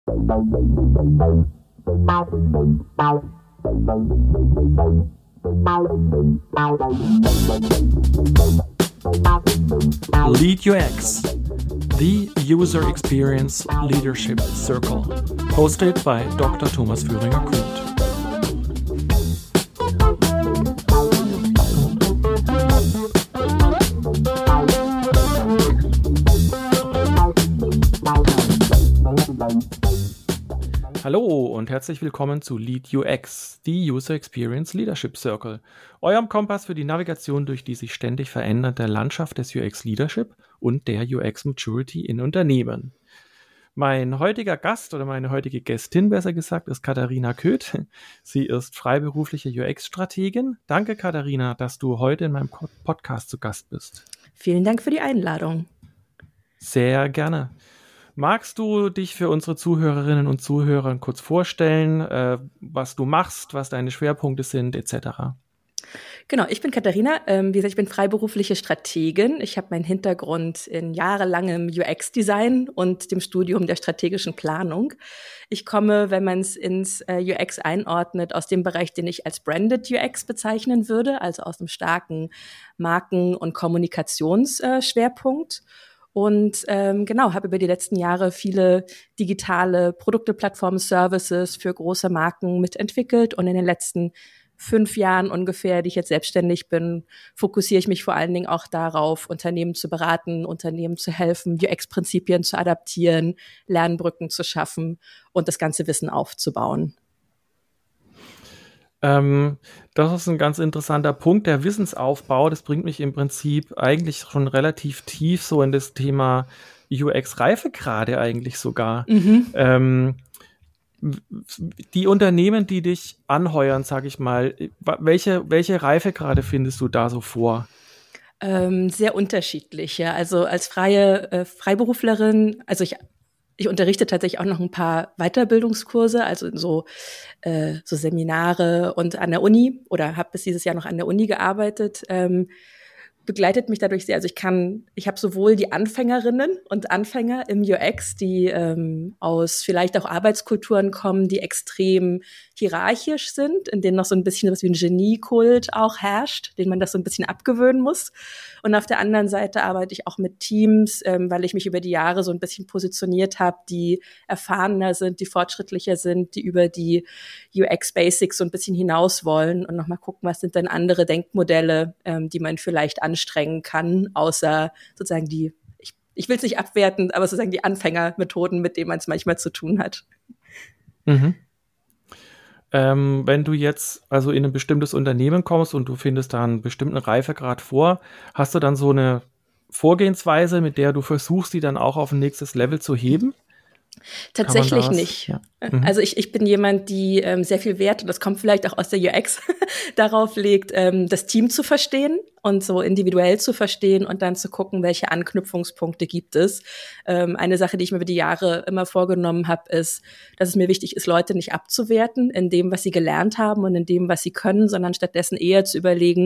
Lead UX, the User Experience Leadership Circle, hosted by Dr. Thomas Führinger-Kühnt. Hallo und herzlich willkommen zu Lead UX, die User Experience Leadership Circle, eurem Kompass für die Navigation durch die sich ständig verändernde Landschaft des UX Leadership und der UX Maturity in Unternehmen. Mein heutiger Gast oder meine heutige Gästin, besser gesagt, ist Katharina Köth. Sie ist freiberufliche UX-Strategin. Danke, Katharina, dass du heute in meinem Podcast zu Gast bist. Vielen Dank für die Einladung. Sehr gerne. Magst du dich für unsere Zuhörerinnen und Zuhörer kurz vorstellen, was du machst, was deine Schwerpunkte sind, etc.? Genau, ich bin Katharina. Wie gesagt, ich bin freiberufliche Strategin. Ich habe meinen Hintergrund in jahrelangem UX-Design und dem Studium der strategischen Planung. Ich komme, wenn man es ins UX einordnet, aus dem Bereich, den ich als Branded UX bezeichnen würde, also aus einem starken Marken- und Kommunikationsschwerpunkt. Und habe über die letzten Jahre viele digitale Produkte, Plattformen, Services für große Marken mitentwickelt. Und in den letzten 5 Jahren ungefähr, die ich jetzt selbstständig bin, fokussiere ich mich vor allen Dingen auch darauf, Unternehmen zu beraten, Unternehmen zu helfen, UX-Prinzipien zu adaptieren, Lernbrücken zu schaffen und das ganze Wissen aufzubauen. Das ist ein ganz interessanter Punkt, der Wissensaufbau. Das bringt mich im Prinzip eigentlich schon relativ tief so in das Thema UX-Reifegrade eigentlich sogar. Die Unternehmen, die dich anheuern, sage ich mal, welche Reifegrade findest du da so vor? Sehr unterschiedlich, ja. Also als freie Freiberuflerin, also ich unterrichte tatsächlich auch noch ein paar Weiterbildungskurse, also so Seminare und an der Uni oder habe bis dieses Jahr noch an der Uni gearbeitet. Begleitet mich dadurch sehr. Also ich habe sowohl die Anfängerinnen und Anfänger im UX, die aus vielleicht auch Arbeitskulturen kommen, die extrem hierarchisch sind, in denen noch so ein bisschen was wie ein Geniekult auch herrscht, den man das so ein bisschen abgewöhnen muss. Und auf der anderen Seite arbeite ich auch mit Teams, weil ich mich über die Jahre so ein bisschen positioniert habe, die erfahrener sind, die fortschrittlicher sind, die über die UX-Basics so ein bisschen hinaus wollen und nochmal gucken, was sind denn andere Denkmodelle, die man vielleicht anstrengen kann, außer sozusagen ich will es nicht abwerten, aber sozusagen die Anfängermethoden, mit denen man es manchmal zu tun hat. Mhm. Wenn du jetzt also in ein bestimmtes Unternehmen kommst und du findest da einen bestimmten Reifegrad vor, hast du dann so eine Vorgehensweise, mit der du versuchst, die dann auch auf ein nächstes Level zu heben? Tatsächlich nicht. Ja. Also ich bin jemand, die sehr viel Wert, und das kommt vielleicht auch aus der UX, darauf legt, das Team zu verstehen und so individuell zu verstehen und dann zu gucken, welche Anknüpfungspunkte gibt es. Eine Sache, die ich mir über die Jahre immer vorgenommen habe, ist, dass es mir wichtig ist, Leute nicht abzuwerten in dem, was sie gelernt haben und in dem, was sie können, sondern stattdessen eher zu überlegen,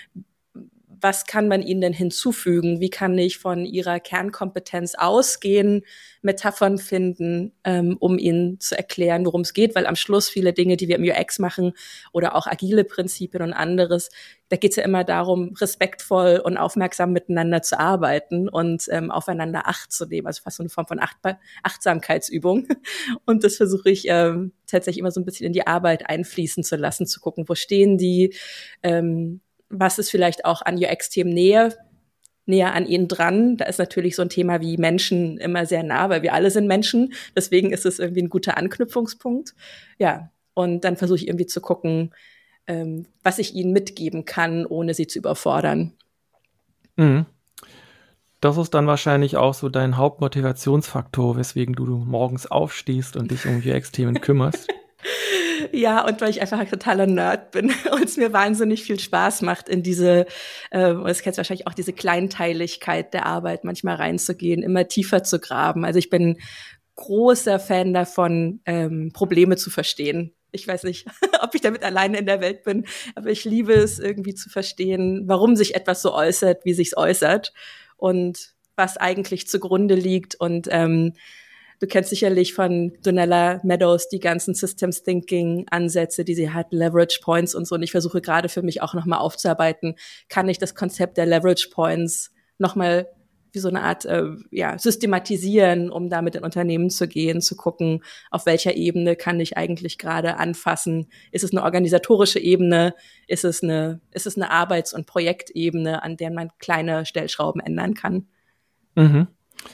was kann man ihnen denn hinzufügen? Wie kann ich von ihrer Kernkompetenz ausgehen, Metaphern finden, um ihnen zu erklären, worum es geht? Weil am Schluss viele Dinge, die wir im UX machen oder auch agile Prinzipien und anderes, da geht es ja immer darum, respektvoll und aufmerksam miteinander zu arbeiten und aufeinander Acht zu nehmen, also fast so eine Form von Achtsamkeitsübung. Und das versuche ich tatsächlich immer so ein bisschen in die Arbeit einfließen zu lassen, zu gucken, wo stehen die, was ist vielleicht auch an UX-Themen näher an ihnen dran. Da ist natürlich so ein Thema wie Menschen immer sehr nah, weil wir alle sind Menschen. Deswegen ist es irgendwie ein guter Anknüpfungspunkt. Ja, und dann versuche ich irgendwie zu gucken, was ich ihnen mitgeben kann, ohne sie zu überfordern. Mhm. Das ist dann wahrscheinlich auch so dein Hauptmotivationsfaktor, weswegen du morgens aufstehst und dich um UX-Themen kümmerst. Ja, und weil ich einfach ein totaler Nerd bin und es mir wahnsinnig viel Spaß macht, in diese, und das kennst du wahrscheinlich auch, diese Kleinteiligkeit der Arbeit manchmal reinzugehen, immer tiefer zu graben. Also ich bin großer Fan davon, Probleme zu verstehen. Ich weiß nicht, ob ich damit alleine in der Welt bin, aber ich liebe es irgendwie zu verstehen, warum sich etwas so äußert, wie sich's äußert und was eigentlich zugrunde liegt und Du kennst sicherlich von Donella Meadows die ganzen Systems Thinking Ansätze, die sie hat, Leverage Points und so. Und ich versuche gerade für mich auch nochmal aufzuarbeiten, kann ich das Konzept der Leverage Points nochmal wie so eine Art systematisieren, um damit in Unternehmen zu gehen, zu gucken, auf welcher Ebene kann ich eigentlich gerade anfassen. Ist es eine organisatorische Ebene? Ist es eine Arbeits- und Projektebene, an der man kleine Stellschrauben ändern kann? Mhm.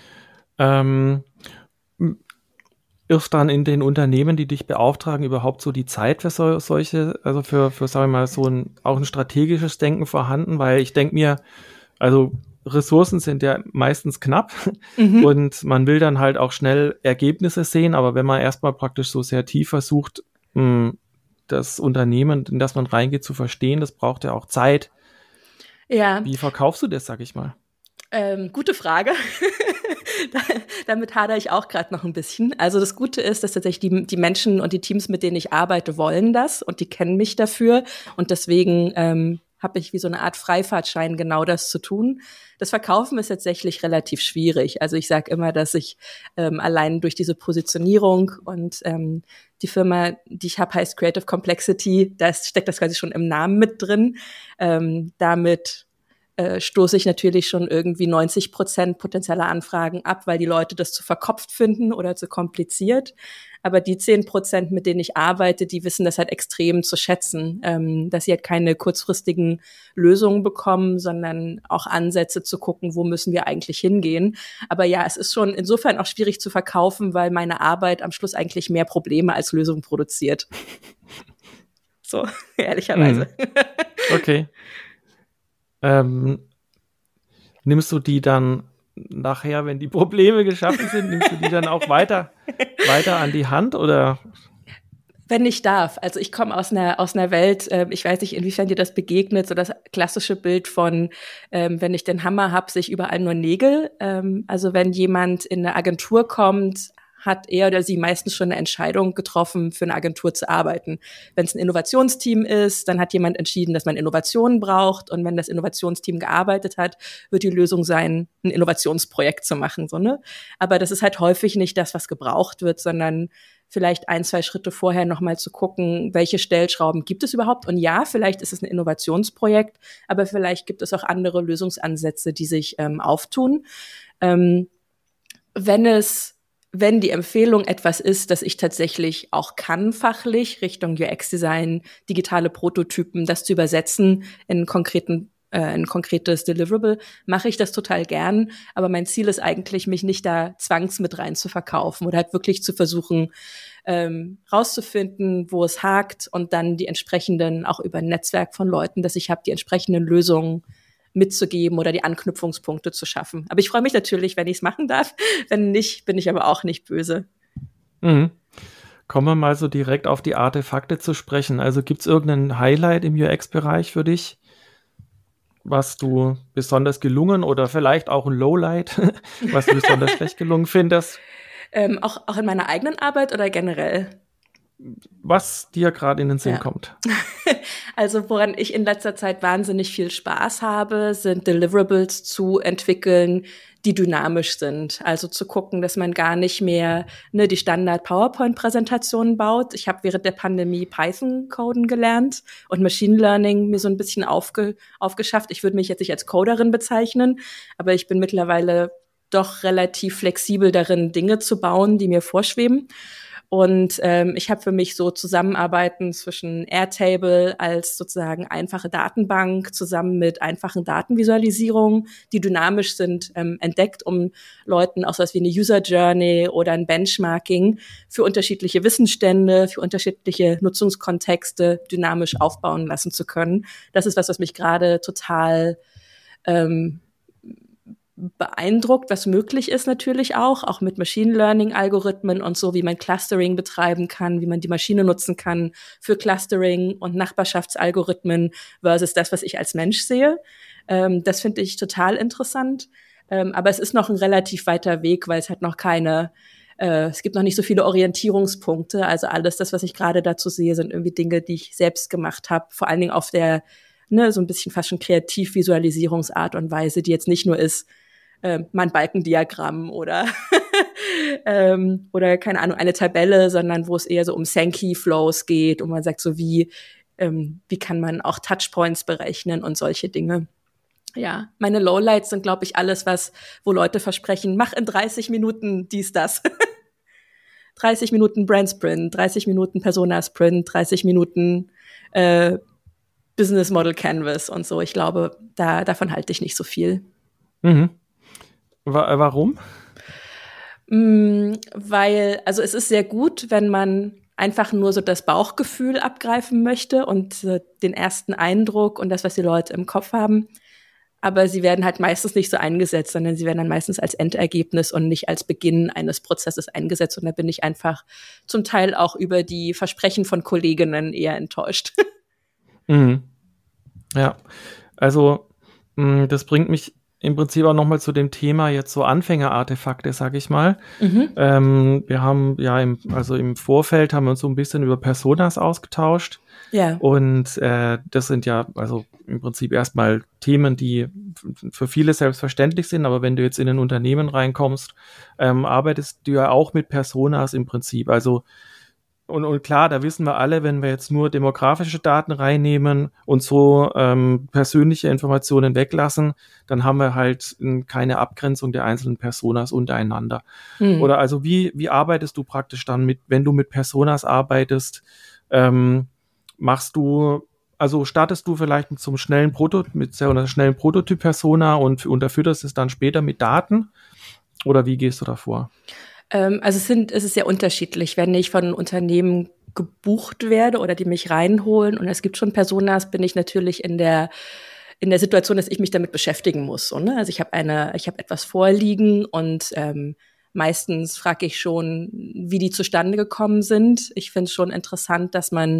Ist dann in den Unternehmen, die dich beauftragen, überhaupt so die Zeit für solche, also für sagen wir mal, auch ein strategisches Denken vorhanden? Weil ich denke mir, also Ressourcen sind ja meistens knapp und man will dann halt auch schnell Ergebnisse sehen, aber wenn man erstmal praktisch so sehr tief versucht, das Unternehmen, in das man reingeht, zu verstehen, das braucht ja auch Zeit. Ja. Wie verkaufst du das, sag ich mal? Gute Frage. Damit hadere ich auch gerade noch ein bisschen. Also das Gute ist, dass tatsächlich die Menschen und die Teams, mit denen ich arbeite, wollen das und die kennen mich dafür und deswegen habe ich wie so eine Art Freifahrtschein, genau das zu tun. Das Verkaufen ist tatsächlich relativ schwierig. Also ich sage immer, dass ich allein durch diese Positionierung und die Firma, die ich habe, heißt Creative Complexity, da steckt das quasi schon im Namen mit drin. Damit stoße ich natürlich schon irgendwie 90% potenzieller Anfragen ab, weil die Leute das zu verkopft finden oder zu kompliziert. Aber die 10%, mit denen ich arbeite, die wissen das halt extrem zu schätzen, dass sie halt keine kurzfristigen Lösungen bekommen, sondern auch Ansätze zu gucken, wo müssen wir eigentlich hingehen. Aber ja, es ist schon insofern auch schwierig zu verkaufen, weil meine Arbeit am Schluss eigentlich mehr Probleme als Lösungen produziert. So, ehrlicherweise. Okay. Nimmst du die dann nachher, wenn die Probleme geschaffen sind, nimmst du die dann auch weiter an die Hand oder? Wenn ich darf. Also ich komme aus einer Welt, ich weiß nicht, inwiefern dir das begegnet, so das klassische Bild von, wenn ich den Hammer hab, sehe ich überall nur Nägel. Also wenn jemand in eine Agentur kommt, hat er oder sie meistens schon eine Entscheidung getroffen, für eine Agentur zu arbeiten. Wenn es ein Innovationsteam ist, dann hat jemand entschieden, dass man Innovationen braucht. Und wenn das Innovationsteam gearbeitet hat, wird die Lösung sein, ein Innovationsprojekt zu machen. So, ne? Aber das ist halt häufig nicht das, was gebraucht wird, sondern vielleicht 1-2 Schritte vorher nochmal zu gucken, welche Stellschrauben gibt es überhaupt? Und ja, vielleicht ist es ein Innovationsprojekt, aber vielleicht gibt es auch andere Lösungsansätze, die sich auftun. Wenn die Empfehlung etwas ist, das ich tatsächlich auch kann fachlich, Richtung UX-Design, digitale Prototypen, das zu übersetzen in ein konkretes Deliverable, mache ich das total gern. Aber mein Ziel ist eigentlich, mich nicht da mit rein zu verkaufen oder halt wirklich zu versuchen, rauszufinden, wo es hakt und dann die entsprechenden, auch über ein Netzwerk von Leuten, dass ich habe, die entsprechenden Lösungen mitzugeben oder die Anknüpfungspunkte zu schaffen. Aber ich freue mich natürlich, wenn ich es machen darf. Wenn nicht, bin ich aber auch nicht böse. Mhm. Kommen wir mal so direkt auf die Artefakte zu sprechen. Also gibt es irgendein Highlight im UX-Bereich für dich, was du besonders gelungen oder vielleicht auch ein Lowlight, was du besonders schlecht gelungen findest? Auch in meiner eigenen Arbeit oder generell? Was dir gerade in den Sinn kommt. Also woran ich in letzter Zeit wahnsinnig viel Spaß habe, sind Deliverables zu entwickeln, die dynamisch sind. Also zu gucken, dass man gar nicht mehr die Standard-PowerPoint-Präsentationen baut. Ich habe während der Pandemie Python-Coden gelernt und Machine Learning mir so ein bisschen aufgeschafft. Ich würde mich jetzt nicht als Coderin bezeichnen, aber ich bin mittlerweile doch relativ flexibel darin, Dinge zu bauen, die mir vorschweben. Und ich habe für mich so Zusammenarbeiten zwischen Airtable als sozusagen einfache Datenbank zusammen mit einfachen Datenvisualisierungen, die dynamisch sind, entdeckt, um Leuten auch so was wie eine User Journey oder ein Benchmarking für unterschiedliche Wissensstände, für unterschiedliche Nutzungskontexte dynamisch aufbauen lassen zu können. Das ist was mich gerade total beeindruckt, was möglich ist natürlich auch mit Machine Learning Algorithmen und so, wie man Clustering betreiben kann, wie man die Maschine nutzen kann für Clustering und Nachbarschaftsalgorithmen versus das, was ich als Mensch sehe. Das finde ich total interessant. Aber es ist noch ein relativ weiter Weg, weil es hat noch es gibt noch nicht so viele Orientierungspunkte. Also alles das, was ich gerade dazu sehe, sind irgendwie Dinge, die ich selbst gemacht habe, vor allen Dingen auf der so ein bisschen fast schon Kreativvisualisierungsart und Weise, die jetzt nicht nur ist, mal ein Balkendiagramm oder Oder keine Ahnung, eine Tabelle, sondern wo es eher so um Sankey Flows geht und man sagt so, wie kann man auch Touchpoints berechnen und solche Dinge. Ja, meine Lowlights sind, glaube ich, alles, wo Leute versprechen, mach in 30 Minuten dies, das. 30 Minuten Brand Sprint, 30 Minuten Persona Sprint, 30 Minuten Business Model Canvas und so. Ich glaube, davon halte ich nicht so viel. Mhm. Warum? Weil, also es ist sehr gut, wenn man einfach nur so das Bauchgefühl abgreifen möchte und den ersten Eindruck und das, was die Leute im Kopf haben. Aber sie werden halt meistens nicht so eingesetzt, sondern sie werden dann meistens als Endergebnis und nicht als Beginn eines Prozesses eingesetzt. Und da bin ich einfach zum Teil auch über die Versprechen von Kolleginnen eher enttäuscht. Mhm. Ja, also das bringt mich im Prinzip auch nochmal zu dem Thema jetzt so Anfängerartefakte, sag ich mal. Wir haben ja im Vorfeld haben wir uns so ein bisschen über Personas ausgetauscht. Ja. Und das sind ja also im Prinzip erstmal Themen, die für viele selbstverständlich sind, aber wenn du jetzt in ein Unternehmen reinkommst, arbeitest du ja auch mit Personas im Prinzip. Also und klar, da wissen wir alle, wenn wir jetzt nur demografische Daten reinnehmen und so persönliche Informationen weglassen, dann haben wir halt keine Abgrenzung der einzelnen Personas untereinander. Oder also wie arbeitest du praktisch dann wenn du mit Personas arbeitest, startest du vielleicht mit so einem schnellen Prototyp-Persona und unterfütterst es dann später mit Daten? Oder wie gehst du da vor? Also es ist sehr unterschiedlich. Wenn ich von Unternehmen gebucht werde oder die mich reinholen und es gibt schon Personas, bin ich natürlich in der Situation, dass ich mich damit beschäftigen muss. So, ne? Also ich habe etwas vorliegen und meistens frage ich schon, wie die zustande gekommen sind. Ich finde es schon interessant, dass man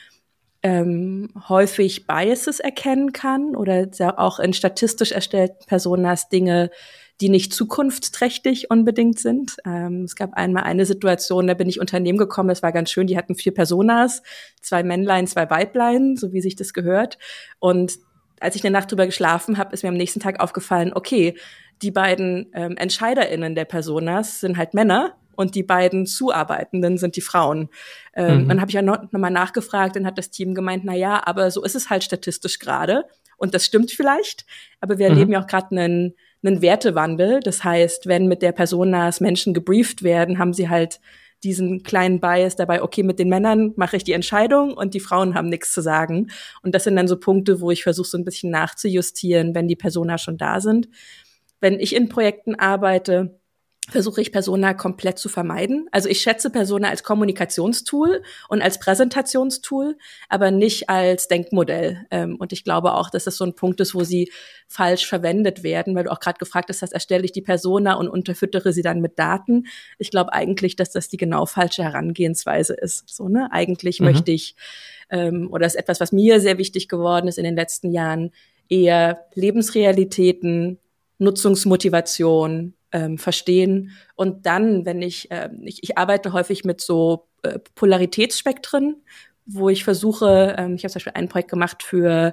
häufig Biases erkennen kann oder auch in statistisch erstellten Personas Dinge, die nicht zukunftsträchtig unbedingt sind. Es gab einmal eine Situation, da bin ich Unternehmen gekommen, das war ganz schön, die hatten 4 Personas, 2 Männlein, 2 Weiblein, so wie sich das gehört. Und als ich eine Nacht drüber geschlafen habe, ist mir am nächsten Tag aufgefallen, okay, die beiden EntscheiderInnen der Personas sind halt Männer und die beiden Zuarbeitenden sind die Frauen. Dann habe ich ja noch mal nachgefragt, dann hat das Team gemeint, na ja, aber so ist es halt statistisch gerade. Und das stimmt vielleicht, aber wir erleben ja auch gerade einen Wertewandel. Das heißt, wenn mit der Personas Menschen gebrieft werden, haben sie halt diesen kleinen Bias dabei, okay, mit den Männern mache ich die Entscheidung und die Frauen haben nichts zu sagen. Und das sind dann so Punkte, wo ich versuche, so ein bisschen nachzujustieren, wenn die Personas schon da sind. Wenn ich in Projekten arbeite, versuche ich Persona komplett zu vermeiden. Also ich schätze Persona als Kommunikationstool und als Präsentationstool, aber nicht als Denkmodell. Und ich glaube auch, dass das so ein Punkt ist, wo sie falsch verwendet werden, weil du auch gerade gefragt hast, erstelle ich die Persona und unterfüttere sie dann mit Daten. Ich glaube eigentlich, dass das die genau falsche Herangehensweise ist. So, ne? Eigentlich möchte ich, oder ist etwas, was mir sehr wichtig geworden ist in den letzten Jahren, eher Lebensrealitäten, Nutzungsmotivation, verstehen. Und dann, wenn ich arbeite häufig mit so Polaritätsspektren, wo ich versuche, ich habe zum Beispiel ein Projekt gemacht für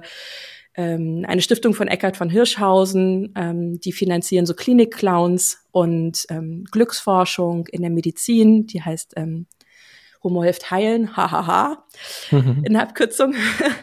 eine Stiftung von Eckhard von Hirschhausen, die finanzieren so Klinik-Clowns und Glücksforschung in der Medizin, die heißt Humor hilft heilen, hahaha, in der Abkürzung.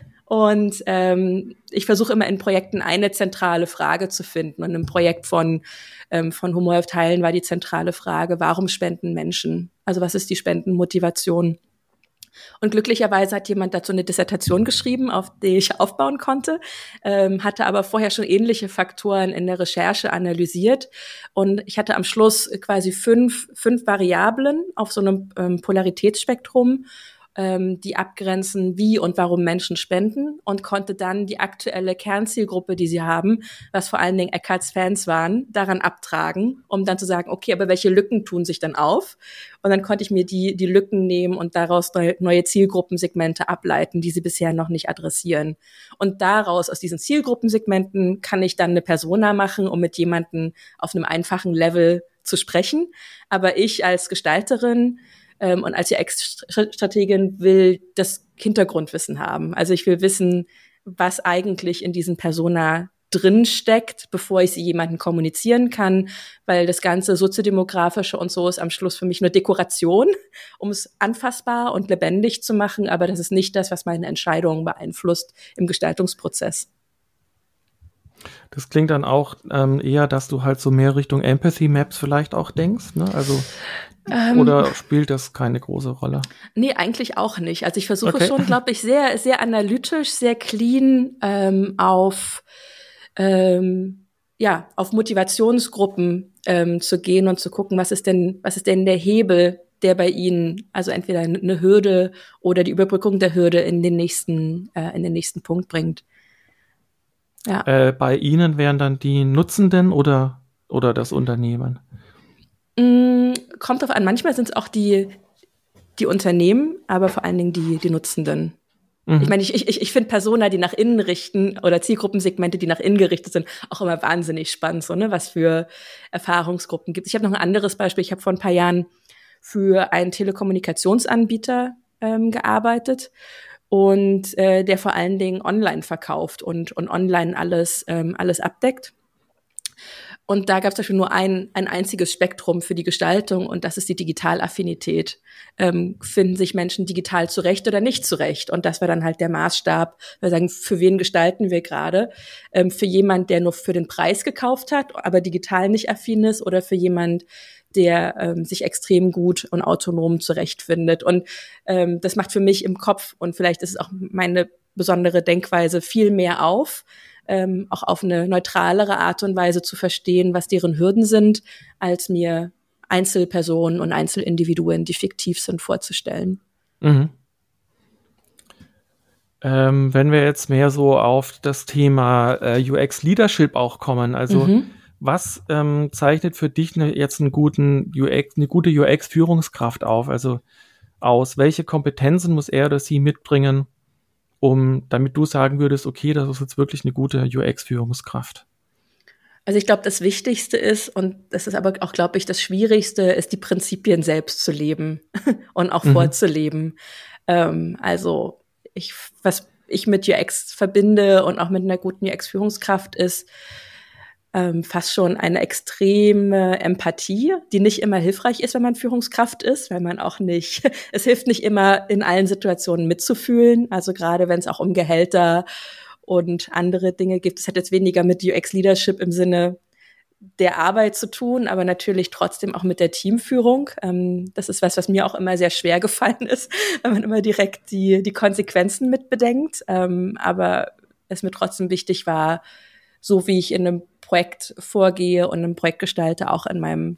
Und ich versuche immer in Projekten eine zentrale Frage zu finden. Und im Projekt von Humor hilft heilen war die zentrale Frage, warum spenden Menschen? Also was ist die Spendenmotivation? Und glücklicherweise hat jemand dazu eine Dissertation geschrieben, auf die ich aufbauen konnte, hatte aber vorher schon ähnliche Faktoren in der Recherche analysiert. Und ich hatte am Schluss quasi fünf Variablen auf so einem Polaritätsspektrum, die abgrenzen, wie und warum Menschen spenden und konnte dann die aktuelle Kernzielgruppe, die sie haben, was vor allen Dingen Eckharts Fans waren, daran abtragen, um dann zu sagen, okay, aber welche Lücken tun sich dann auf? Und dann konnte ich mir die Lücken nehmen und daraus neue Zielgruppensegmente ableiten, die sie bisher noch nicht adressieren. Und daraus, aus diesen Zielgruppensegmenten, kann ich dann eine Persona machen, um mit jemandem auf einem einfachen Level zu sprechen. Aber ich als Gestalterin und als UX-Strategin will das Hintergrundwissen haben. Also ich will wissen, was eigentlich in diesen Persona drin steckt, bevor ich sie jemandem kommunizieren kann, weil das ganze soziodemografische und so ist am Schluss für mich nur Dekoration, um es anfassbar und lebendig zu machen, aber das ist nicht das, was meine Entscheidungen beeinflusst im Gestaltungsprozess. Das klingt dann auch eher, dass du halt so mehr Richtung Empathy Maps vielleicht auch denkst, ne? Also oder spielt das keine große Rolle? Nee, eigentlich auch nicht. Also ich versuche schon, glaube ich, sehr, sehr analytisch, sehr clean auf Motivationsgruppen zu gehen und zu gucken, was ist denn der Hebel, der bei Ihnen, also entweder eine Hürde oder die Überbrückung der Hürde in den nächsten Punkt bringt. Ja. Bei Ihnen wären dann die Nutzenden oder das Unternehmen? Kommt drauf an. Manchmal sind es auch die Unternehmen, aber vor allen Dingen die Nutzenden. Ich meine, ich finde Persona, die nach innen richten oder Zielgruppensegmente, die nach innen gerichtet sind, auch immer wahnsinnig spannend, so, ne, was für Erfahrungsgruppen gibt. Ich habe noch ein anderes Beispiel. Ich habe vor ein paar Jahren für einen Telekommunikationsanbieter gearbeitet und der vor allen Dingen online verkauft und online alles abdeckt. Und da gab es zum Beispiel nur ein einziges Spektrum für die Gestaltung und das ist die Digitalaffinität. Finden sich Menschen digital zurecht oder nicht zurecht? Und das war dann halt der Maßstab. Wir sagen, für wen gestalten wir gerade? Für jemand, der nur für den Preis gekauft hat, aber digital nicht affin ist oder für jemand, der sich extrem gut und autonom zurechtfindet. Und das macht für mich im Kopf und vielleicht ist es auch meine besondere Denkweise viel mehr auf, auch auf eine neutralere Art und Weise zu verstehen, was deren Hürden sind, als mir Einzelpersonen und Einzelindividuen, die fiktiv sind, vorzustellen. Mhm. Wenn wir jetzt mehr so auf das Thema UX-Leadership auch kommen, also was zeichnet für dich jetzt eine gute UX-Führungskraft auf? Also welche Kompetenzen muss er oder sie mitbringen, damit du sagen würdest, okay, das ist jetzt wirklich eine gute UX-Führungskraft? Also ich glaube, das Wichtigste ist, und das ist aber auch, glaube ich, das Schwierigste, ist die Prinzipien selbst zu leben und auch vorzuleben. Also was ich mit UX verbinde und auch mit einer guten UX-Führungskraft ist fast schon eine extreme Empathie, die nicht immer hilfreich ist, wenn man Führungskraft ist, weil man auch nicht, es hilft nicht immer in allen Situationen mitzufühlen, also gerade wenn es auch um Gehälter und andere Dinge gibt. Es hat jetzt weniger mit UX-Leadership im Sinne der Arbeit zu tun, aber natürlich trotzdem auch mit der Teamführung. Das ist was mir auch immer sehr schwer gefallen ist, weil man immer direkt die Konsequenzen mit bedenkt. Aber es mir trotzdem wichtig war, so wie ich in einem Projekt vorgehe und ein Projekt gestalte, auch in meinem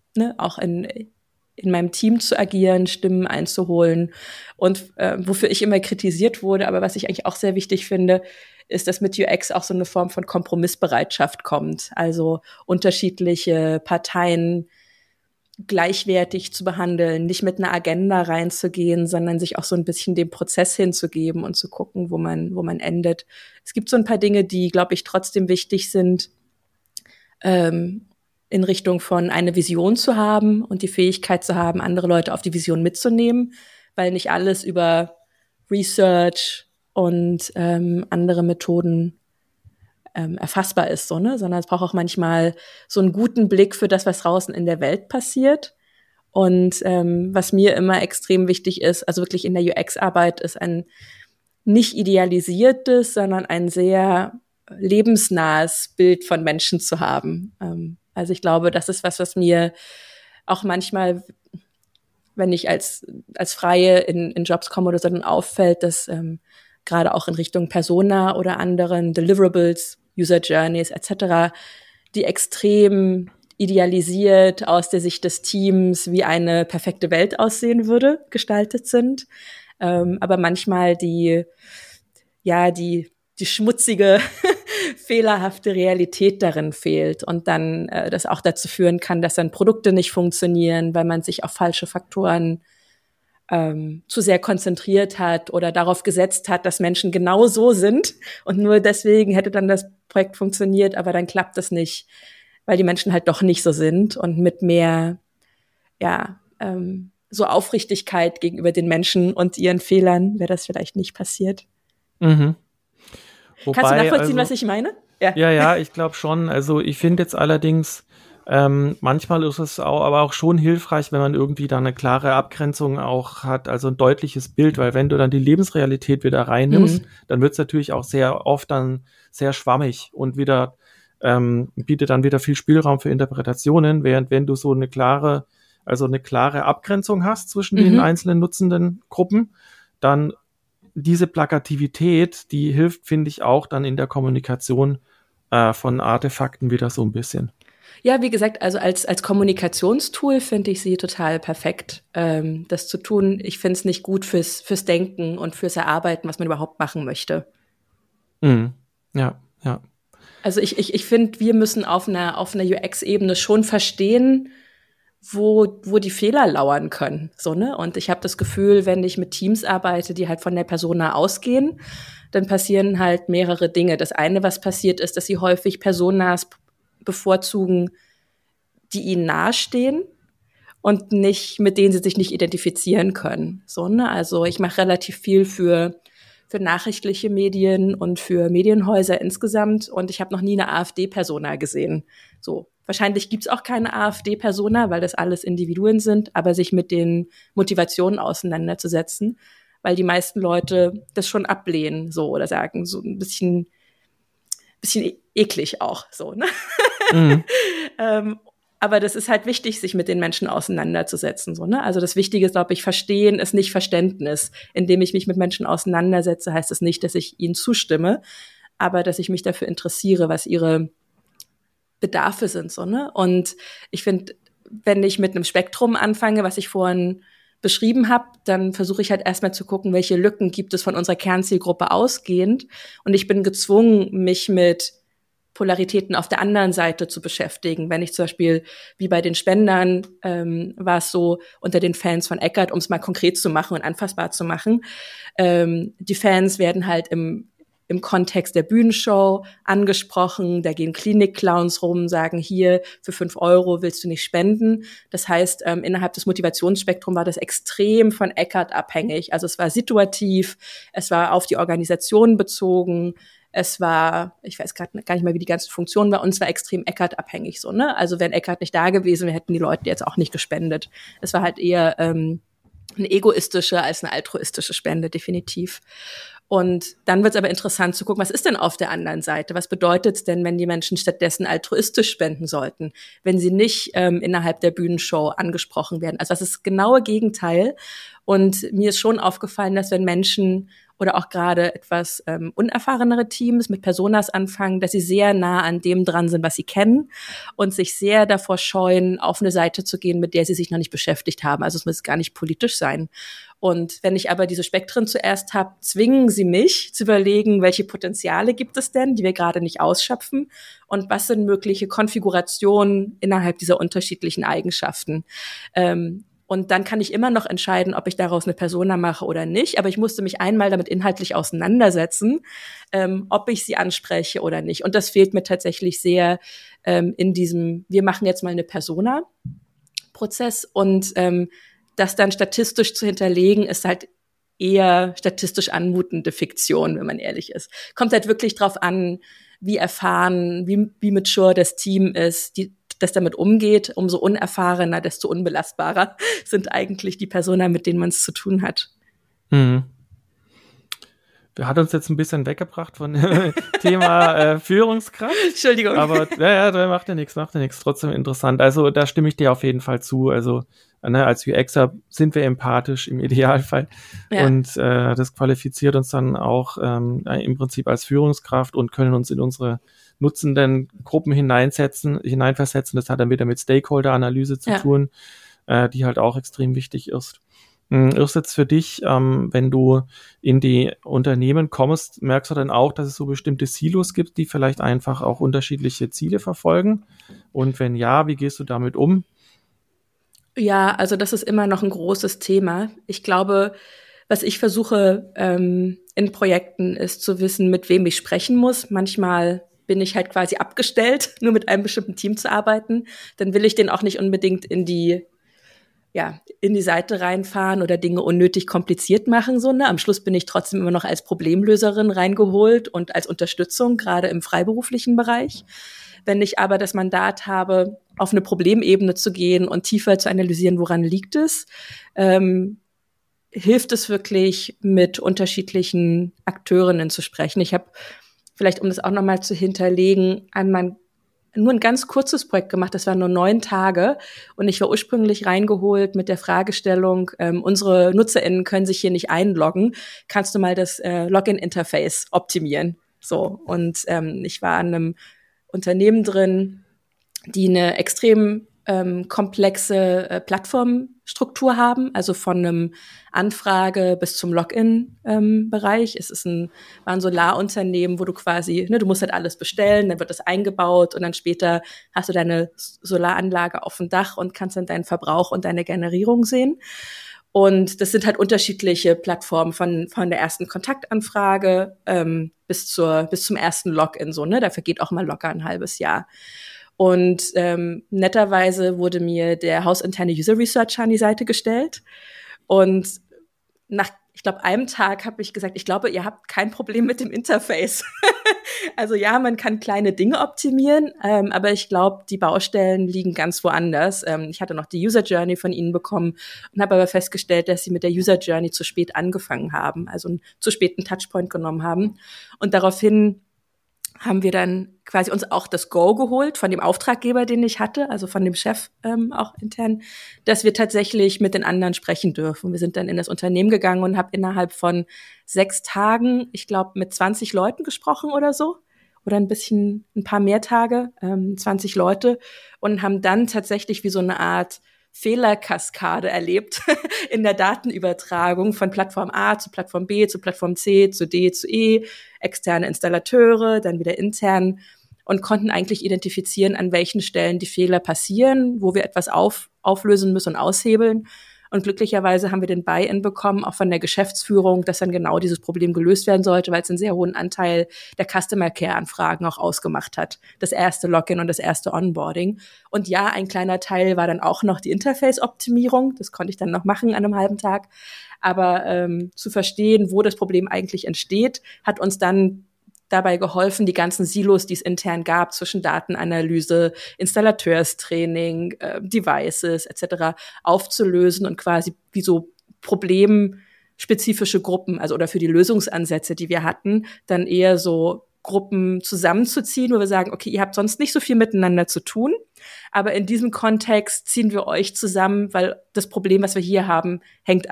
Team zu agieren, Stimmen einzuholen. Und wofür ich immer kritisiert wurde, aber was ich eigentlich auch sehr wichtig finde, ist, dass mit UX auch so eine Form von Kompromissbereitschaft kommt. Also unterschiedliche Parteien gleichwertig zu behandeln, nicht mit einer Agenda reinzugehen, sondern sich auch so ein bisschen dem Prozess hinzugeben und zu gucken, wo man endet. Es gibt so ein paar Dinge, die, glaube ich, trotzdem wichtig sind, in Richtung von eine Vision zu haben und die Fähigkeit zu haben, andere Leute auf die Vision mitzunehmen, weil nicht alles über Research und andere Methoden erfassbar ist, so, ne? Sondern es braucht auch manchmal so einen guten Blick für das, was draußen in der Welt passiert. Und was mir immer extrem wichtig ist, also wirklich in der UX-Arbeit, ist ein nicht idealisiertes, sondern ein sehr lebensnahes Bild von Menschen zu haben. Also ich glaube, das ist was mir auch manchmal, wenn ich als Freie in Jobs komme oder so, dann auffällt, dass gerade auch in Richtung Persona oder anderen Deliverables, User Journeys etc., die extrem idealisiert aus der Sicht des Teams, wie eine perfekte Welt aussehen würde, gestaltet sind. Aber manchmal die schmutzige, fehlerhafte Realität darin fehlt und dann das auch dazu führen kann, dass dann Produkte nicht funktionieren, weil man sich auf falsche Faktoren zu sehr konzentriert hat oder darauf gesetzt hat, dass Menschen genau so sind und nur deswegen hätte dann das Projekt funktioniert, aber dann klappt es nicht, weil die Menschen halt doch nicht so sind und mit mehr, so Aufrichtigkeit gegenüber den Menschen und ihren Fehlern wäre das vielleicht nicht passiert. Mhm. Kannst du nachvollziehen, was ich meine? Ja, ich glaube schon. Also ich finde jetzt allerdings, manchmal ist es auch, aber auch schon hilfreich, wenn man irgendwie da eine klare Abgrenzung auch hat, also ein deutliches Bild, weil wenn du dann die Lebensrealität wieder reinnimmst, dann wird es natürlich auch sehr oft dann sehr schwammig und wieder bietet dann wieder viel Spielraum für Interpretationen, während wenn du so eine klare Abgrenzung hast zwischen den einzelnen nutzenden Gruppen, dann diese Plakativität, die hilft, finde ich, auch dann in der Kommunikation von Artefakten wieder so ein bisschen. Ja, wie gesagt, also als Kommunikationstool finde ich sie total perfekt, das zu tun. Ich finde es nicht gut fürs Denken und fürs Erarbeiten, was man überhaupt machen möchte. Ja. Also ich finde, wir müssen auf einer UX-Ebene schon verstehen, wo die Fehler lauern können. So, ne? Und ich habe das Gefühl, wenn ich mit Teams arbeite, die halt von der Persona ausgehen, dann passieren halt mehrere Dinge. Das eine, was passiert, ist, dass sie häufig Personas bevorzugen, die ihnen nahestehen und nicht, mit denen sie sich nicht identifizieren können. So, ne? Also ich mache relativ viel für nachrichtliche Medien und für Medienhäuser insgesamt. Und ich habe noch nie eine AfD-Persona gesehen. So, wahrscheinlich gibt's auch keine AfD-Persona, weil das alles Individuen sind, aber sich mit den Motivationen auseinanderzusetzen, weil die meisten Leute das schon ablehnen, so, oder sagen, so ein bisschen eklig auch, so, ne? Aber das ist halt wichtig, sich mit den Menschen auseinanderzusetzen. So, ne? Also das Wichtige ist, glaube ich, Verstehen ist nicht Verständnis. Indem ich mich mit Menschen auseinandersetze, heißt es nicht, dass ich ihnen zustimme, aber dass ich mich dafür interessiere, was ihre Bedarfe sind. So, ne? Und ich finde, wenn ich mit einem Spektrum anfange, was ich vorhin beschrieben habe, dann versuche ich halt erstmal zu gucken, welche Lücken gibt es von unserer Kernzielgruppe ausgehend. Und ich bin gezwungen, mich mit Polaritäten auf der anderen Seite zu beschäftigen. Wenn ich zum Beispiel, wie bei den Spendern, war es so unter den Fans von Eckart, um es mal konkret zu machen und anfassbar zu machen, die Fans werden halt im Kontext der Bühnenshow angesprochen, da gehen Klinik-Clowns rum, sagen, hier, für 5 Euro willst du nicht spenden. Das heißt, innerhalb des Motivationsspektrums war das extrem von Eckart abhängig. Also es war situativ, es war auf die Organisation bezogen, es war, ich weiß gerade gar nicht mehr, wie die ganzen Funktionen waren, und es war extrem Eckart-abhängig, so, ne? Also wenn Eckart nicht da gewesen wäre, hätten die Leute jetzt auch nicht gespendet. Es war halt eher eine egoistische als eine altruistische Spende, definitiv. Und dann wird es aber interessant zu gucken, was ist denn auf der anderen Seite? Was bedeutet es denn, wenn die Menschen stattdessen altruistisch spenden sollten, wenn sie nicht innerhalb der Bühnenshow angesprochen werden? Also das ist das genaue Gegenteil. Und mir ist schon aufgefallen, dass wenn Menschen oder auch gerade etwas unerfahrenere Teams mit Personas anfangen, dass sie sehr nah an dem dran sind, was sie kennen und sich sehr davor scheuen, auf eine Seite zu gehen, mit der sie sich noch nicht beschäftigt haben. Also es muss gar nicht politisch sein. Und wenn ich aber diese Spektren zuerst habe, zwingen sie mich zu überlegen, welche Potenziale gibt es denn, die wir gerade nicht ausschöpfen, und was sind mögliche Konfigurationen innerhalb dieser unterschiedlichen Eigenschaften. Und dann kann ich immer noch entscheiden, ob ich daraus eine Persona mache oder nicht. Aber ich musste mich einmal damit inhaltlich auseinandersetzen, ob ich sie anspreche oder nicht. Und das fehlt mir tatsächlich sehr in diesem, wir machen jetzt mal eine Persona-Prozess. Und das dann statistisch zu hinterlegen, ist halt eher statistisch anmutende Fiktion, wenn man ehrlich ist. Kommt halt wirklich drauf an, wie erfahren, wie mature das Team ist, das damit umgeht. Umso unerfahrener, desto unbelastbarer sind eigentlich die Personen, mit denen man es zu tun hat. Hat uns jetzt ein bisschen weggebracht von dem Thema Führungskraft. Entschuldigung. Aber da macht ja nichts. Trotzdem interessant. Also da stimme ich dir auf jeden Fall zu. Also als UXer sind wir empathisch im Idealfall. Ja. Und das qualifiziert uns dann auch im Prinzip als Führungskraft und können uns in unsere nutzenden Gruppen hineinversetzen. Das hat dann wieder mit Stakeholder-Analyse zu tun, die halt auch extrem wichtig ist. Ist jetzt für dich, wenn du in die Unternehmen kommst, merkst du dann auch, dass es so bestimmte Silos gibt, die vielleicht einfach auch unterschiedliche Ziele verfolgen? Und wenn ja, wie gehst du damit um? Ja, also das ist immer noch ein großes Thema. Ich glaube, was ich versuche in Projekten ist zu wissen, mit wem ich sprechen muss. Manchmal bin ich halt quasi abgestellt, nur mit einem bestimmten Team zu arbeiten. Dann will ich den auch nicht unbedingt in die ja, in die Seite reinfahren oder Dinge unnötig kompliziert machen, so, ne? Am Schluss bin ich trotzdem immer noch als Problemlöserin reingeholt und als Unterstützung, gerade im freiberuflichen Bereich. Wenn ich aber das Mandat habe, auf eine Problemebene zu gehen und tiefer zu analysieren, woran liegt es, hilft es wirklich, mit unterschiedlichen Akteurinnen zu sprechen. Ich habe vielleicht, um das auch nochmal zu hinterlegen, nur ein ganz kurzes Projekt gemacht, das waren nur 9 Tage und ich war ursprünglich reingeholt mit der Fragestellung, unsere NutzerInnen können sich hier nicht einloggen, kannst du mal das Login-Interface optimieren? So, und ich war an einem Unternehmen drin, die eine extrem komplexe Plattformstruktur haben, also von einem Anfrage bis zum Login-Bereich. War ein Solarunternehmen, wo du quasi, ne, du musst halt alles bestellen, dann wird das eingebaut und dann später hast du deine Solaranlage auf dem Dach und kannst dann deinen Verbrauch und deine Generierung sehen. Und das sind halt unterschiedliche Plattformen von der ersten Kontaktanfrage bis zum ersten Login, so, ne? Da vergeht auch mal locker ein halbes Jahr. Und netterweise wurde mir der hausinterne User Researcher an die Seite gestellt. Und nach, ich glaube, einem Tag habe ich gesagt, ich glaube, ihr habt kein Problem mit dem Interface. Also ja, man kann kleine Dinge optimieren, aber ich glaube, die Baustellen liegen ganz woanders. Ich hatte noch die User Journey von ihnen bekommen und habe aber festgestellt, dass sie mit der User Journey zu spät angefangen haben, also einen zu späten Touchpoint genommen haben. Und daraufhin haben wir dann quasi uns auch das Go geholt von dem Auftraggeber, den ich hatte, also von dem Chef auch intern, dass wir tatsächlich mit den anderen sprechen dürfen. Wir sind dann in das Unternehmen gegangen und habe innerhalb von 6 Tagen, ich glaube, mit 20 Leuten gesprochen oder so. Oder ein paar mehr Tage, 20 Leute. Und haben dann tatsächlich wie so eine Art Fehlerkaskade erlebt in der Datenübertragung von Plattform A zu Plattform B, zu Plattform C, zu D, zu E, externe Installateure, dann wieder intern und konnten eigentlich identifizieren, an welchen Stellen die Fehler passieren, wo wir etwas auflösen müssen und aushebeln. Und glücklicherweise haben wir den Buy-in bekommen, auch von der Geschäftsführung, dass dann genau dieses Problem gelöst werden sollte, weil es einen sehr hohen Anteil der Customer-Care-Anfragen auch ausgemacht hat. Das erste Login und das erste Onboarding. Und ja, ein kleiner Teil war dann auch noch die Interface-Optimierung. Das konnte ich dann noch machen an einem halben Tag. Aber zu verstehen, wo das Problem eigentlich entsteht, hat uns dann dabei geholfen, die ganzen Silos, die es intern gab, zwischen Datenanalyse, Installateurstraining, Devices etc. aufzulösen und quasi wie so problemspezifische Gruppen, also oder für die Lösungsansätze, die wir hatten, dann eher so Gruppen zusammenzuziehen, wo wir sagen, okay, ihr habt sonst nicht so viel miteinander zu tun, aber in diesem Kontext ziehen wir euch zusammen, weil das Problem, was wir hier haben, hängt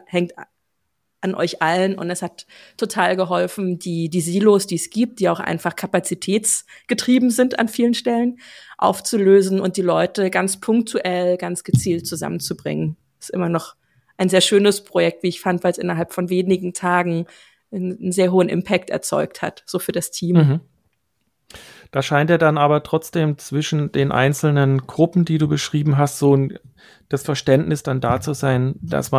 an euch allen und es hat total geholfen, die Silos, die es gibt, die auch einfach kapazitätsgetrieben sind an vielen Stellen, aufzulösen und die Leute ganz punktuell, ganz gezielt zusammenzubringen. Das ist immer noch ein sehr schönes Projekt, wie ich fand, weil es innerhalb von wenigen Tagen einen sehr hohen Impact erzeugt hat, so für das Team. Mhm. Da scheint ja dann aber trotzdem zwischen den einzelnen Gruppen, die du beschrieben hast, so das Verständnis dann da zu sein, dass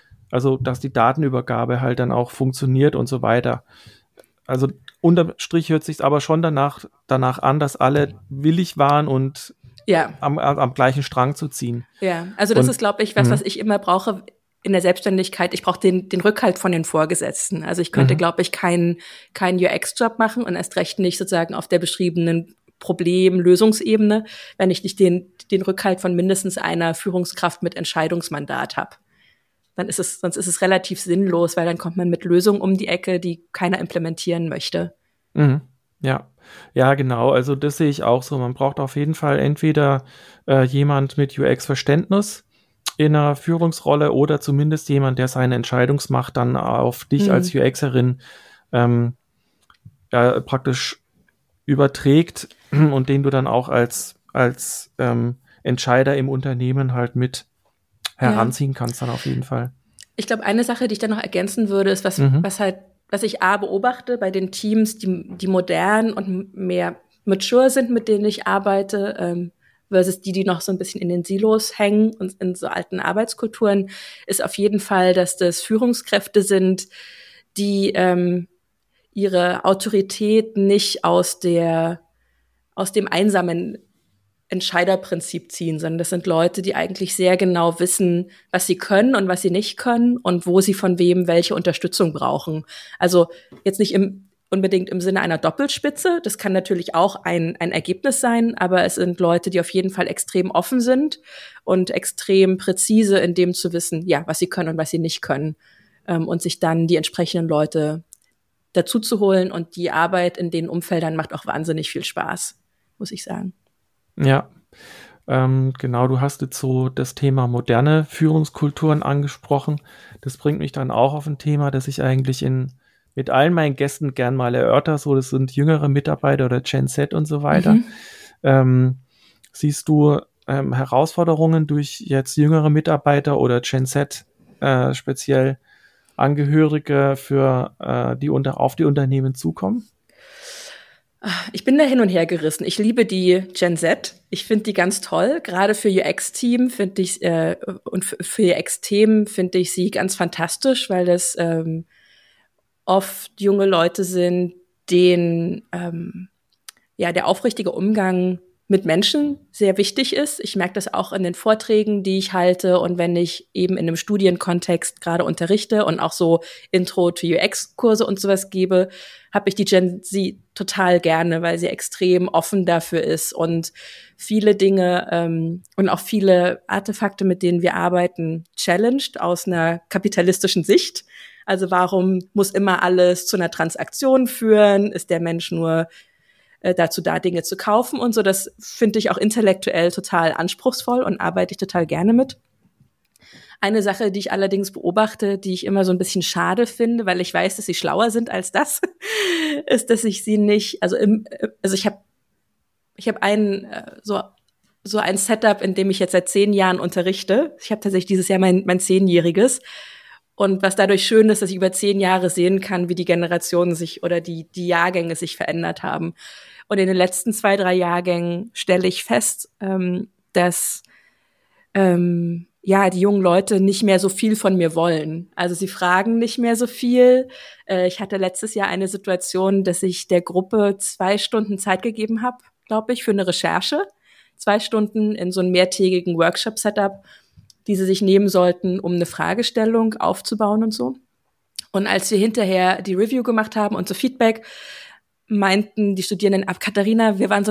die Datenübergabe halt dann auch funktioniert und so weiter. Also unterm Strich hört sich aber schon danach an, dass alle willig waren und am gleichen Strang zu ziehen. Ja, also das ist, glaube ich, was ich immer brauche in der Selbstständigkeit. Ich brauche den Rückhalt von den Vorgesetzten. Also ich könnte, glaube ich, keinen UX-Job machen und erst recht nicht sozusagen auf der beschriebenen Problem-Lösungsebene, wenn ich nicht den Rückhalt von mindestens einer Führungskraft mit Entscheidungsmandat habe. Sonst ist es relativ sinnlos, weil dann kommt man mit Lösungen um die Ecke, die keiner implementieren möchte. Mhm. Ja, genau. Also das sehe ich auch so. Man braucht auf jeden Fall entweder jemand mit UX-Verständnis in einer Führungsrolle oder zumindest jemand, der seine Entscheidungsmacht dann auf dich als UXerin praktisch überträgt und den du dann auch als Entscheider im Unternehmen halt mit heranziehen kannst dann auf jeden Fall. Ich glaube, eine Sache, die ich dann noch ergänzen würde, ist, was ich beobachte bei den Teams, die modern und mehr mature sind, mit denen ich arbeite, versus die noch so ein bisschen in den Silos hängen und in so alten Arbeitskulturen, ist auf jeden Fall, dass das Führungskräfte sind, die ihre Autorität nicht aus dem einsamen Entscheiderprinzip ziehen, sondern das sind Leute, die eigentlich sehr genau wissen, was sie können und was sie nicht können und wo sie von wem welche Unterstützung brauchen. Also jetzt nicht unbedingt im Sinne einer Doppelspitze. Das kann natürlich auch ein Ergebnis sein, aber es sind Leute, die auf jeden Fall extrem offen sind und extrem präzise in dem zu wissen, ja, was sie können und was sie nicht können. Und sich dann die entsprechenden Leute dazu zu holen. Und die Arbeit in den Umfeldern macht auch wahnsinnig viel Spaß, muss ich sagen. Ja, genau, du hast jetzt so das Thema moderne Führungskulturen angesprochen. Das bringt mich dann auch auf ein Thema, das ich eigentlich mit allen meinen Gästen gern mal erörter, so das sind jüngere Mitarbeiter oder Gen Z und so weiter. Siehst du Herausforderungen durch jetzt jüngere Mitarbeiter oder Gen Z speziell Angehörige die auf die Unternehmen zukommen? Ich bin da hin und her gerissen. Ich liebe die Gen Z. Ich finde die ganz toll. Gerade für UX-Team finde ich und für UX-Themen finde ich sie ganz fantastisch, weil das oft junge Leute sind, denen der aufrichtige Umgang mit Menschen sehr wichtig ist. Ich merke das auch in den Vorträgen, die ich halte und wenn ich eben in einem Studienkontext gerade unterrichte und auch so Intro to UX-Kurse und sowas gebe, habe ich die Gen Z total gerne, weil sie extrem offen dafür ist und viele Dinge und auch viele Artefakte, mit denen wir arbeiten, challenged aus einer kapitalistischen Sicht. Also warum muss immer alles zu einer Transaktion führen? Ist der Mensch nur dazu da, Dinge zu kaufen und so? Das finde ich auch intellektuell total anspruchsvoll und arbeite ich total gerne mit. Eine Sache, die ich allerdings beobachte, die ich immer so ein bisschen schade finde, weil ich weiß, dass sie schlauer sind als das, ist, dass ich sie nicht, ich habe so ein Setup, in dem ich jetzt seit 10 Jahren unterrichte. Ich habe tatsächlich dieses Jahr mein 10-jähriges. Und was dadurch schön ist, dass ich über 10 Jahre sehen kann, wie die Generationen sich oder die Jahrgänge sich verändert haben. Und in den letzten 2, 3 Jahrgängen stelle ich fest, dass die jungen Leute nicht mehr so viel von mir wollen. Also sie fragen nicht mehr so viel. Ich hatte letztes Jahr eine Situation, dass ich der Gruppe 2 Stunden Zeit gegeben habe, glaube ich, für eine Recherche. 2 Stunden in so einem mehrtägigen Workshop-Setup, die sie sich nehmen sollten, um eine Fragestellung aufzubauen und so. Und als wir hinterher die Review gemacht haben und so Feedback, meinten die Studierenden, Katharina, wir waren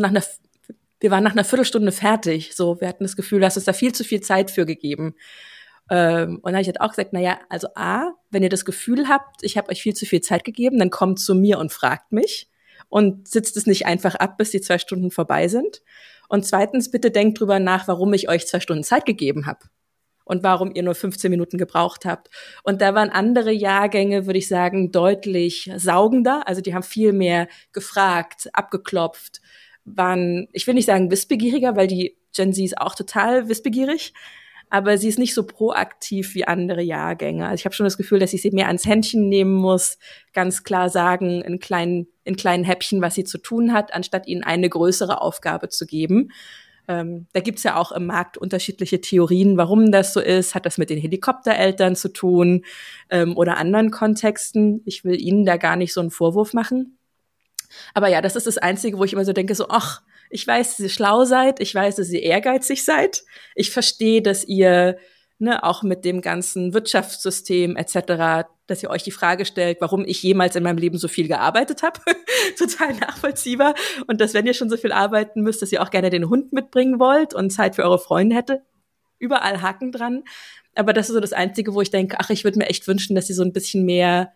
nach einer Viertelstunde fertig. So, wir hatten das Gefühl, du hast uns da viel zu viel Zeit für gegeben. Und dann habe ich halt auch gesagt, also wenn ihr das Gefühl habt, ich habe euch viel zu viel Zeit gegeben, dann kommt zu mir und fragt mich und sitzt es nicht einfach ab, bis die 2 Stunden vorbei sind. Und zweitens, bitte denkt drüber nach, warum ich euch 2 Stunden Zeit gegeben habe. Und warum ihr nur 15 Minuten gebraucht habt. Und da waren andere Jahrgänge, würde ich sagen, deutlich saugender. Also die haben viel mehr gefragt, abgeklopft, ich will nicht sagen wissbegieriger, weil die Gen Z ist auch total wissbegierig, aber sie ist nicht so proaktiv wie andere Jahrgänge. Also ich habe schon das Gefühl, dass ich sie mehr ans Händchen nehmen muss, ganz klar sagen, in kleinen Häppchen, was sie zu tun hat, anstatt ihnen eine größere Aufgabe zu geben. Da gibt's ja auch im Markt unterschiedliche Theorien, warum das so ist. Hat das mit den Helikoptereltern zu tun oder anderen Kontexten? Ich will Ihnen da gar nicht so einen Vorwurf machen. Aber ja, das ist das Einzige, wo ich immer so denke, ich weiß, dass ihr schlau seid, ich weiß, dass ihr ehrgeizig seid. Ich verstehe, dass ihr auch mit dem ganzen Wirtschaftssystem etc., dass ihr euch die Frage stellt, warum ich jemals in meinem Leben so viel gearbeitet habe. Total nachvollziehbar. Und dass, wenn ihr schon so viel arbeiten müsst, dass ihr auch gerne den Hund mitbringen wollt und Zeit für eure Freunde hätte. Überall Haken dran. Aber das ist so das Einzige, wo ich denke, ich würde mir echt wünschen, dass sie so ein bisschen mehr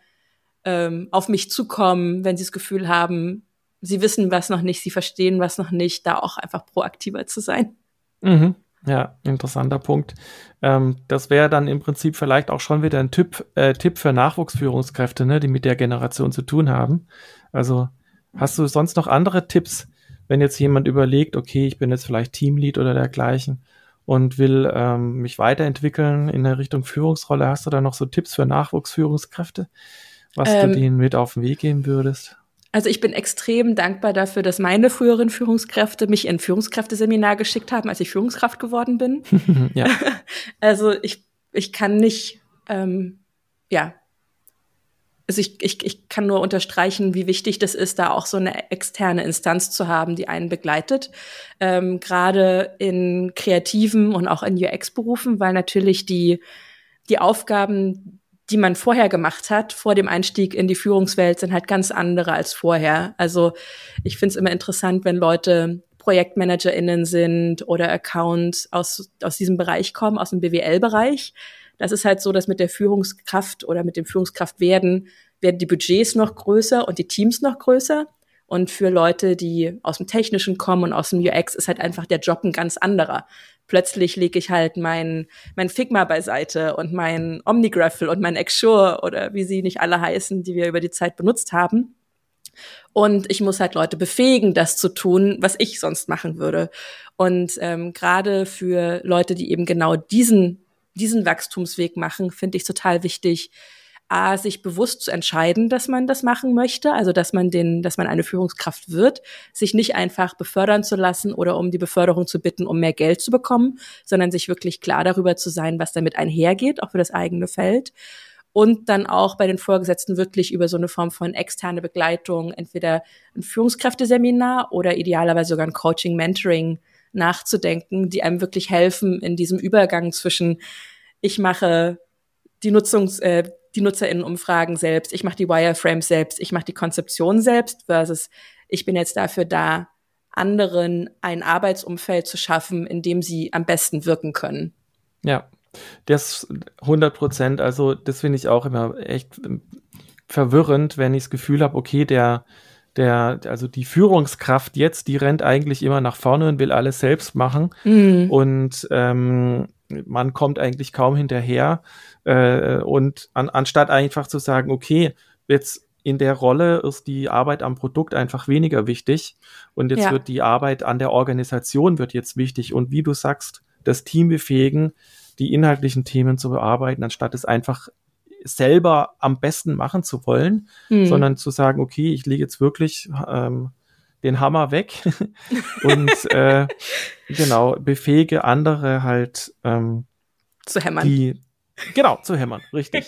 auf mich zukommen, wenn sie das Gefühl haben, sie wissen was noch nicht, sie verstehen was noch nicht, da auch einfach proaktiver zu sein. Mhm. Ja, interessanter Punkt. Das wäre dann im Prinzip vielleicht auch schon wieder ein Tipp für Nachwuchsführungskräfte, ne, die mit der Generation zu tun haben. Also hast du sonst noch andere Tipps, wenn jetzt jemand überlegt, okay, ich bin jetzt vielleicht Teamlead oder dergleichen und will mich weiterentwickeln in der Richtung Führungsrolle? Hast du da noch so Tipps für Nachwuchsführungskräfte, was du denen mit auf den Weg geben würdest? Also ich bin extrem dankbar dafür, dass meine früheren Führungskräfte mich in ein Führungskräfteseminar geschickt haben, als ich Führungskraft geworden bin. Ja. Also ich kann nicht, also ich kann nur unterstreichen, wie wichtig das ist, da auch so eine externe Instanz zu haben, die einen begleitet. Gerade in kreativen und auch in UX-Berufen, weil natürlich die Aufgaben, die man vorher gemacht hat, vor dem Einstieg in die Führungswelt, sind halt ganz andere als vorher. Also ich finde es immer interessant, wenn Leute ProjektmanagerInnen sind oder Accounts aus diesem Bereich kommen, aus dem BWL-Bereich. Das ist halt so, dass mit der Führungskraft oder mit dem Führungskraftwerden werden die Budgets noch größer und die Teams noch größer. Und für Leute, die aus dem Technischen kommen und aus dem UX, ist halt einfach der Job ein ganz anderer. Plötzlich lege ich halt mein Figma beiseite und mein OmniGraffle und mein Axure oder wie sie nicht alle heißen, die wir über die Zeit benutzt haben. Und ich muss halt Leute befähigen, das zu tun, was ich sonst machen würde. Und gerade für Leute, die eben genau diesen Wachstumsweg machen, finde ich total wichtig, sich bewusst zu entscheiden, dass man das machen möchte, also dass man eine Führungskraft wird, sich nicht einfach befördern zu lassen oder um die Beförderung zu bitten, um mehr Geld zu bekommen, sondern sich wirklich klar darüber zu sein, was damit einhergeht, auch für das eigene Feld. Und dann auch bei den Vorgesetzten wirklich über so eine Form von externe Begleitung, entweder ein Führungskräfteseminar oder idealerweise sogar ein Coaching, Mentoring nachzudenken, die einem wirklich helfen in diesem Übergang zwischen ich mache die NutzerInnenumfragen selbst, ich mache die Wireframes selbst, ich mache die Konzeption selbst versus ich bin jetzt dafür da, anderen ein Arbeitsumfeld zu schaffen, in dem sie am besten wirken können. Ja, das 100%. Also das finde ich auch immer echt verwirrend, wenn ich das Gefühl habe, okay, also die Führungskraft jetzt, die rennt eigentlich immer nach vorne und will alles selbst machen. Und man kommt eigentlich kaum hinterher. Und anstatt einfach zu sagen, okay, jetzt in der Rolle ist die Arbeit am Produkt einfach weniger wichtig und jetzt wird die Arbeit an der Organisation wird jetzt wichtig und wie du sagst, das Team befähigen, die inhaltlichen Themen zu bearbeiten, anstatt es einfach selber am besten machen zu wollen, sondern zu sagen, okay, ich lege jetzt wirklich den Hammer weg und genau, befähige andere halt zu hämmern. Zu hämmern, richtig.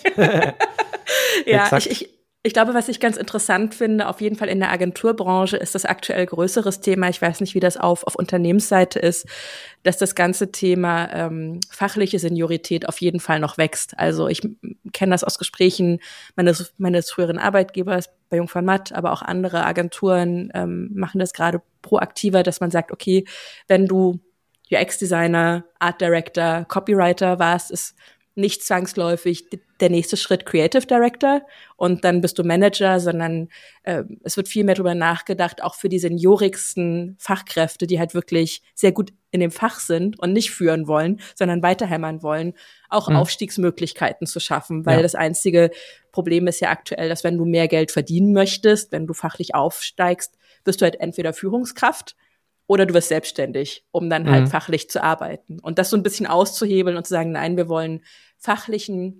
Ja, ich glaube, was ich ganz interessant finde, auf jeden Fall in der Agenturbranche, ist das aktuell größeres Thema. Ich weiß nicht, wie das auf Unternehmensseite ist, dass das ganze Thema fachliche Seniorität auf jeden Fall noch wächst. Also ich kenne das aus Gesprächen meines früheren Arbeitgebers bei Jung von Matt, aber auch andere Agenturen machen das gerade proaktiver, dass man sagt, okay, wenn du UX-Designer, Art Director, Copywriter warst, ist nicht zwangsläufig der nächste Schritt Creative Director und dann bist du Manager, sondern es wird viel mehr darüber nachgedacht, auch für die seniorigsten Fachkräfte, die halt wirklich sehr gut in dem Fach sind und nicht führen wollen, sondern weiterhämmern wollen, auch Aufstiegsmöglichkeiten zu schaffen, weil das einzige Problem ist ja aktuell, dass wenn du mehr Geld verdienen möchtest, wenn du fachlich aufsteigst, wirst du halt entweder Führungskraft oder du wirst selbstständig, um dann halt fachlich zu arbeiten. Und das so ein bisschen auszuhebeln und zu sagen, nein, wir wollen fachlichen,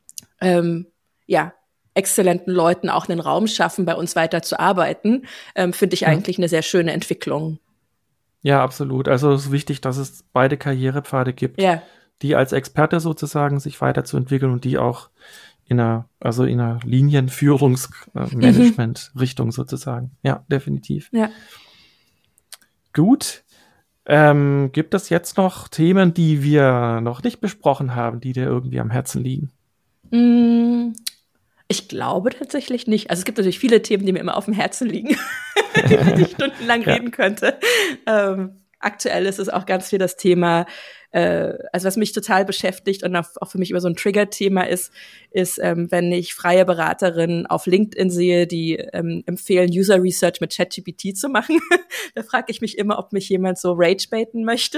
exzellenten Leuten auch einen Raum schaffen, bei uns weiter zu arbeiten, finde ich eigentlich eine sehr schöne Entwicklung. Ja, absolut. Also es ist wichtig, dass es beide Karrierepfade gibt, die als Experte sozusagen sich weiterzuentwickeln und die auch in einer Linienführungsmanagement-Richtung sozusagen. Ja, definitiv. Ja. Gut. Gibt es jetzt noch Themen, die wir noch nicht besprochen haben, die dir irgendwie am Herzen liegen? Ich glaube tatsächlich nicht. Also es gibt natürlich viele Themen, die mir immer auf dem Herzen liegen, über die ich stundenlang reden könnte. Aktuell ist es auch ganz viel das Thema, also was mich total beschäftigt und auch für mich immer so ein Trigger-Thema ist, wenn ich freie Beraterinnen auf LinkedIn sehe, die empfehlen, User Research mit ChatGPT zu machen. Da frage ich mich immer, ob mich jemand so ragebaiten möchte.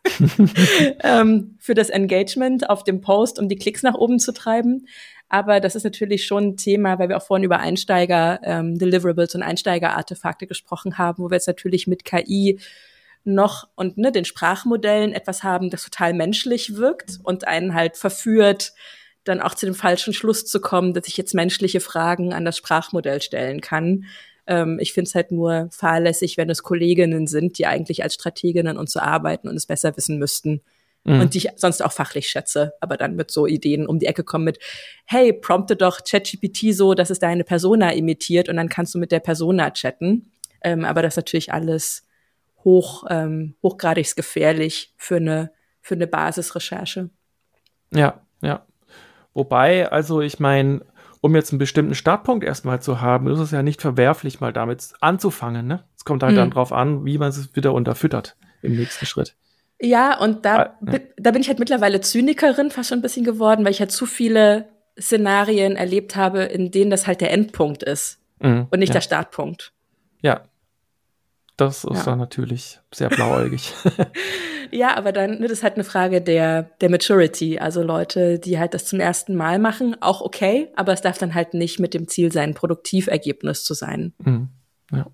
Für das Engagement auf dem Post, um die Klicks nach oben zu treiben. Aber das ist natürlich schon ein Thema, weil wir auch vorhin über Einsteiger-Deliverables und Einsteiger-Artefakte gesprochen haben, wo wir jetzt natürlich mit KI noch und den Sprachmodellen etwas haben, das total menschlich wirkt und einen halt verführt, dann auch zu dem falschen Schluss zu kommen, dass ich jetzt menschliche Fragen an das Sprachmodell stellen kann. Ich finde es halt nur fahrlässig, wenn es Kolleginnen sind, die eigentlich als Strateginnen und so arbeiten und es besser wissen müssten, und die ich sonst auch fachlich schätze, aber dann mit so Ideen um die Ecke kommen mit, hey, prompte doch ChatGPT so, dass es deine Persona imitiert und dann kannst du mit der Persona chatten. Aber das ist natürlich alles hochgradig gefährlich für eine Basisrecherche. Ja. Wobei, also ich meine, um jetzt einen bestimmten Startpunkt erstmal zu haben, ist es ja nicht verwerflich, mal damit anzufangen, ne? Es kommt halt dann drauf an, wie man es wieder unterfüttert im nächsten Schritt. Ja, und da bin ich halt mittlerweile Zynikerin fast schon ein bisschen geworden, weil ich halt zu viele Szenarien erlebt habe, in denen das halt der Endpunkt ist und nicht der Startpunkt. Ja, das ist dann natürlich sehr blauäugig. Ja, aber dann ist halt eine Frage der Maturity. Also Leute, die halt das zum ersten Mal machen, auch okay, aber es darf dann halt nicht mit dem Ziel sein, Produktivergebnis zu sein. Ja.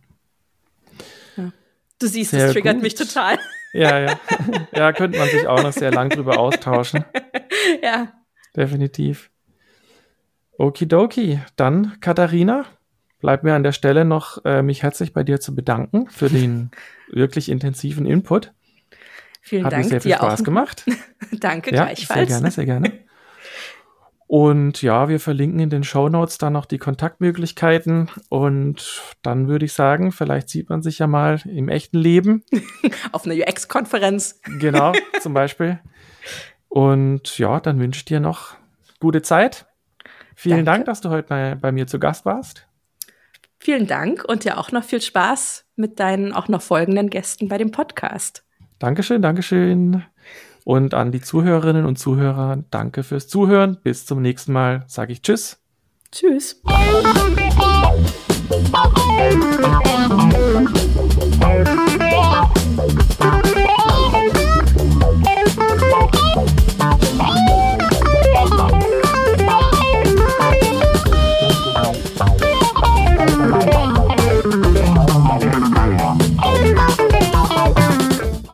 Du siehst, das triggert mich total. Ja. Ja, könnte man sich auch noch sehr lang drüber austauschen. Ja. Definitiv. Okidoki. Dann, Katharina, bleibt mir an der Stelle noch, mich herzlich bei dir zu bedanken für den wirklich intensiven Input. Vielen Dank. Hat mir sehr viel Spaß gemacht. Danke, gleichfalls. Sehr gerne. Und ja, wir verlinken in den Shownotes dann noch die Kontaktmöglichkeiten und dann würde ich sagen, vielleicht sieht man sich ja mal im echten Leben. Auf einer UX-Konferenz. Genau, zum Beispiel. Und ja, dann wünsche ich dir noch gute Zeit. Vielen Dank, dass du heute bei mir zu Gast warst. Vielen Dank und dir auch noch viel Spaß mit deinen auch noch folgenden Gästen bei dem Podcast. Dankeschön. Und an die Zuhörerinnen und Zuhörer, danke fürs Zuhören. Bis zum nächsten Mal. Sage ich Tschüss. Tschüss.